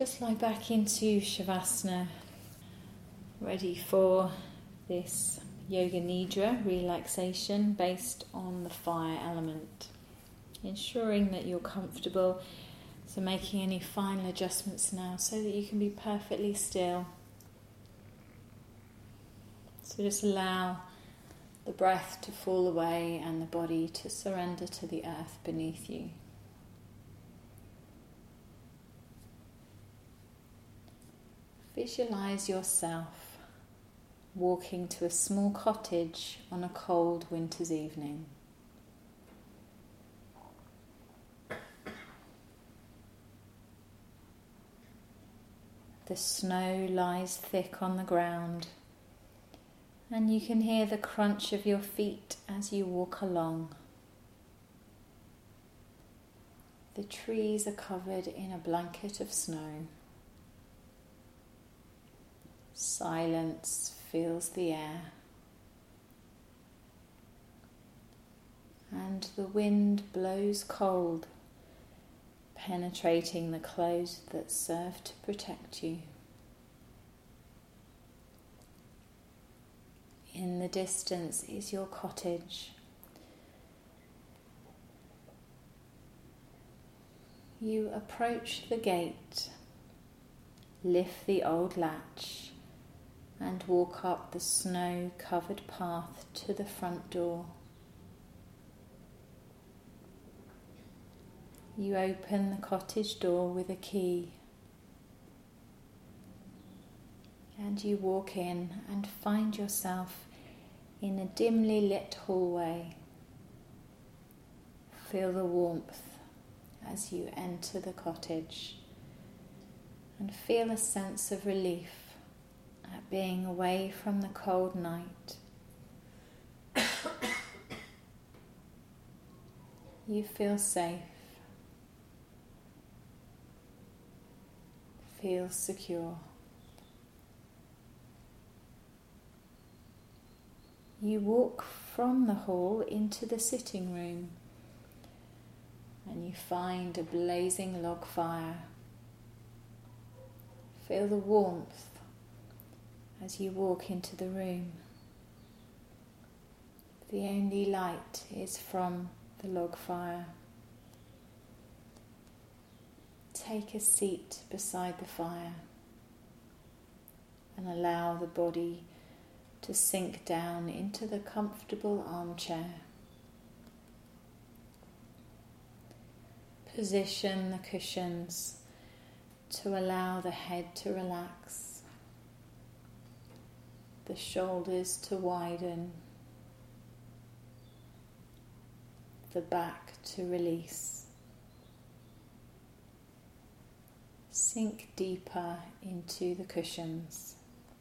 Just lie back into Shavasana, ready for this Yoga Nidra relaxation based on the fire element. Ensuring that you're comfortable, so making any final adjustments now so that you can be perfectly still. So just allow the breath to fall away and the body to surrender to the earth beneath you. Visualize yourself walking to a small cottage on a cold winter's evening. The snow lies thick on the ground, and you can hear the crunch of your feet as you walk along. The trees are covered in a blanket of snow. Silence fills the air, and the wind blows cold, penetrating the clothes that serve to protect you. In the distance is your cottage. You approach the gate, lift the old latch, and walk up the snow-covered path to the front door. You open the cottage door with a key, and you walk in and find yourself in a dimly lit hallway. Feel the warmth as you enter the cottage, and feel a sense of relief at being away from the cold night. You feel safe, feel secure. You walk from the hall into the sitting room, and you find a blazing log fire. Feel the warmth as you walk into the room. The only light is from the log fire. Take a seat beside the fire and allow the body to sink down into the comfortable armchair. Position the cushions to allow the head to relax, the shoulders to widen, the back to release. Sink deeper into the cushions.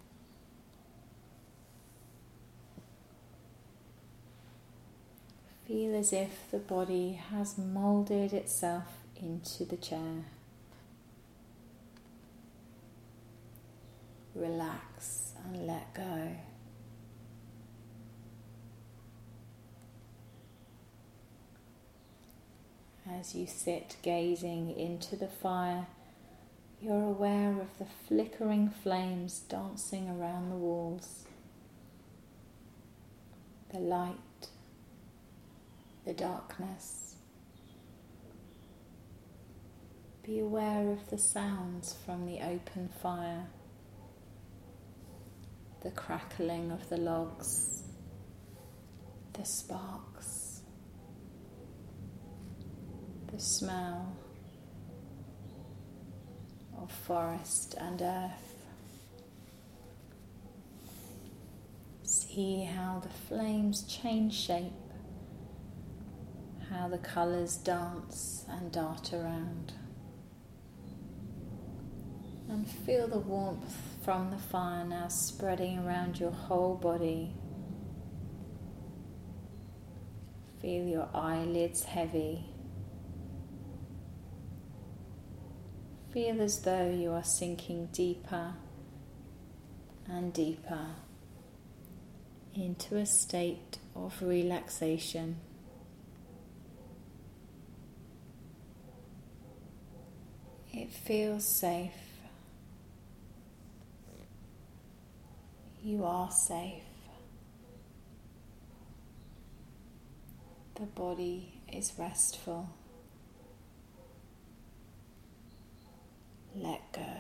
Feel as if the body has moulded itself into the chair. Relax and let go. As you sit gazing into the fire, you're aware of the flickering flames dancing around the walls. The light, the darkness. Be aware of the sounds from the open fire. The crackling of the logs, the sparks, the smell of forest and earth. See how the flames change shape, how the colours dance and dart around. And feel the warmth from the fire now spreading around your whole body. Feel your eyelids heavy. Feel as though you are sinking deeper and deeper into a state of relaxation. It feels safe. You are safe. The body is restful. Let go.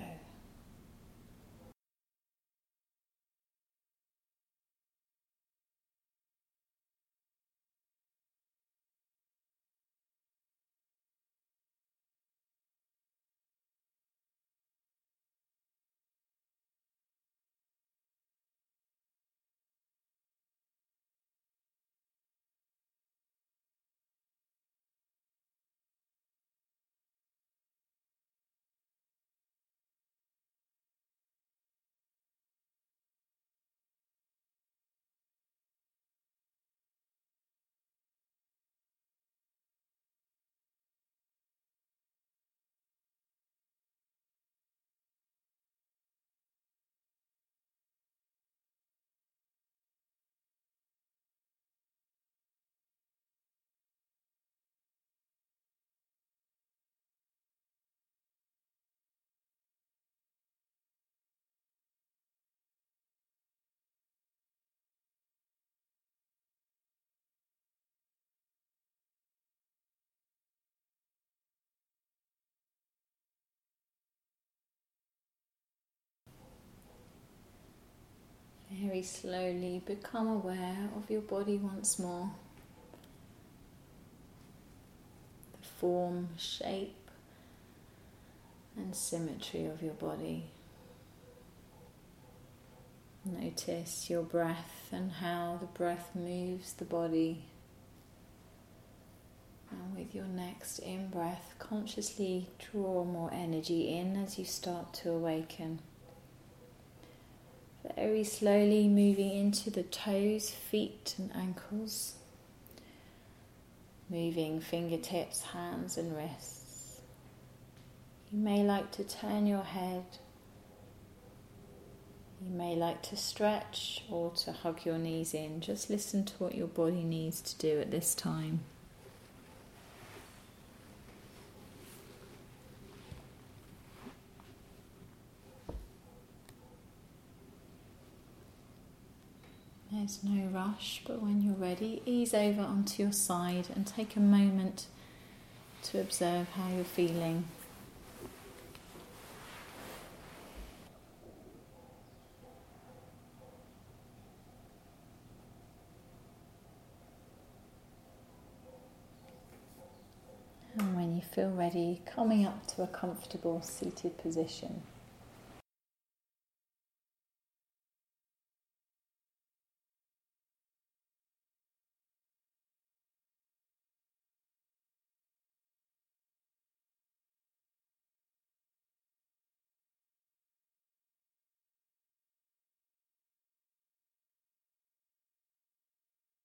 Very slowly become aware of your body once more. The form, shape, and symmetry of your body. Notice your breath and how the breath moves the body. And with your next in-breath, consciously draw more energy in as you start to awaken. Very slowly moving into the toes, feet and ankles. Moving fingertips, hands and wrists. You may like to turn your head. You may like to stretch or to hug your knees in. Just listen to what your body needs to do at this time. There's no rush, but when you're ready, ease over onto your side and take a moment to observe how you're feeling. And when you feel ready, coming up to a comfortable seated position.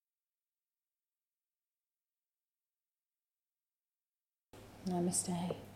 Namaste.